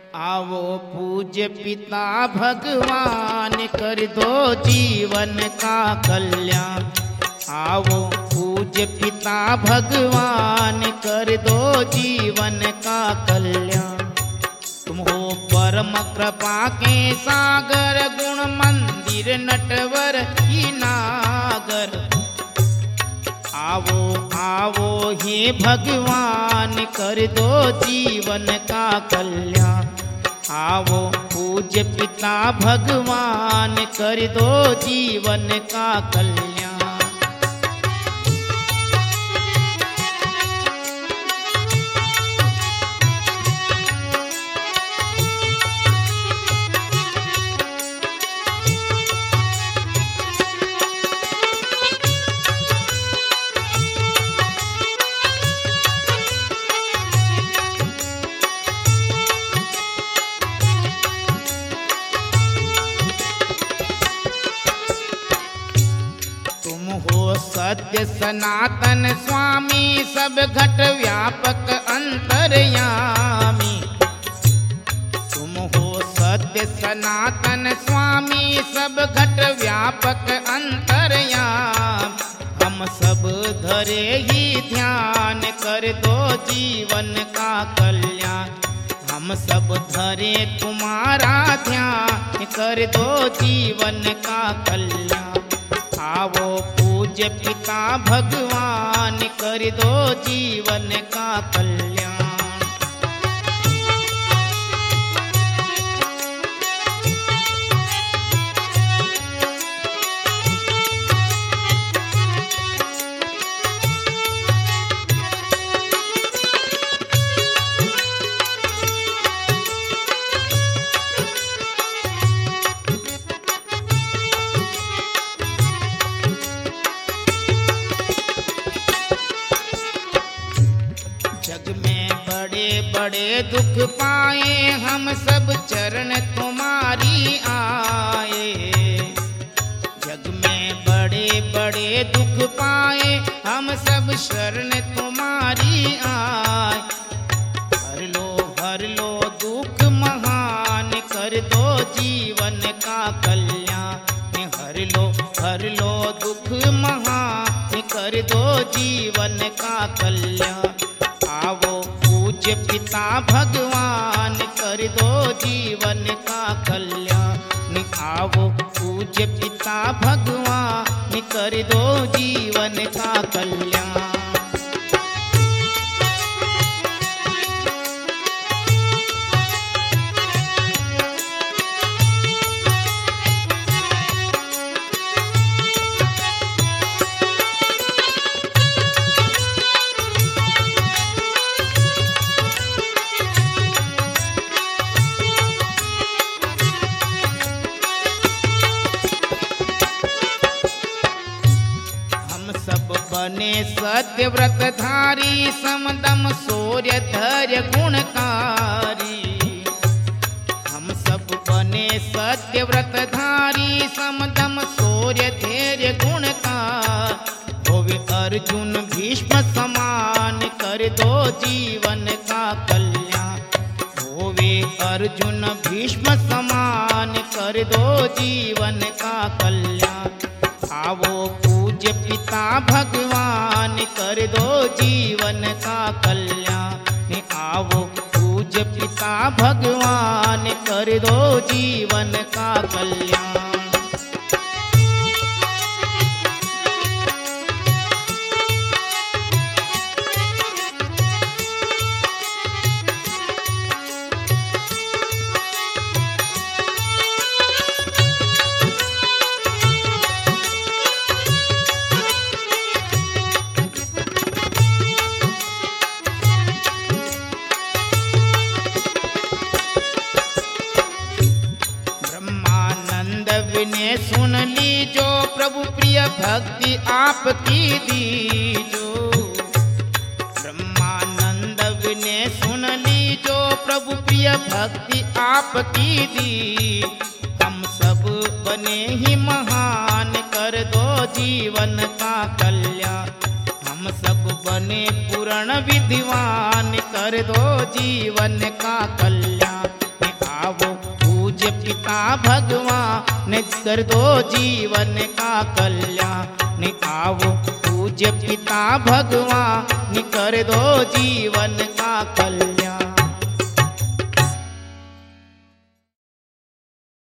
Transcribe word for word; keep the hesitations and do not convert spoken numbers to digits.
आवो पूज्य पिता भगवान कर दो जीवन का कल्याण। आवो पूज्य पिता भगवान कर दो जीवन का कल्याण। तुम हो परम कृपा के सागर गुण मंदिर नटवर ही नागर। आवो आवो हे भगवान कर दो जीवन का कल्याण। आवो पूज्य पिता भगवान कर दो जीवन का कल्याण। सत्य सनातन स्वामी सब घट व्यापक अंतर्यामी। तुम हो सत्य सनातन स्वामी सब घट व्यापक अंतर्याम। हम सब धरे ही ध्यान कर दो जीवन का कल्याण। हम सब धरे तुम्हारा ध्यान कर दो जीवन का कल्याण। आवो पूज्य पिता भगवान कर दो जीवन का कल्याण। बड़े दुख पाए हम सब चरण तुम्हारी आए। जग में बड़े बड़े दुख पाए हम सब शरण तुम्हारी आए। हर लो हर लो दुख महान कर दो जीवन का कल्याण। हर लो हर लो दुख महान कर दो जीवन का कल्याण। आवो पूज्य पिता भगवान कर दो जीवन का कल्याण। आवो पूज्य पिता भगवान कर दो जीवन का कल्याण। बने सत्य व्रत धारी समदम सूर्य धैर्य गुणकारी। हम सब बने सत्य व्रत धारी समदम सूर्य धैर्य गुणकारी। होवे अर्जुन भीष्म समान कर दो जीवन का कल्याण। होवे अर्जुन भीष्म समान कर दो जीवन का कल्याण। आवो पूज्य पिता भगवान कर दो जीवन का कल्याण। आवो पूज्य पिता भगवान कर दो जीवन का कल्याण। ने सुन ली जो प्रभु प्रिय भक्ति आपकी दीजो। ब्रह्मानंद ने सुन ली जो प्रभु प्रिय भक्ति आपकी दी। हम सब बने ही महान कर दो जीवन का कल्याण। हम सब बने पूर्ण विद्वान कर दो जीवन का कल्याण। आओ पूज्य पिता भगवान कर दो जीवन का कल्याण। आओ पूज्य पिता भगवान कर दो जीवन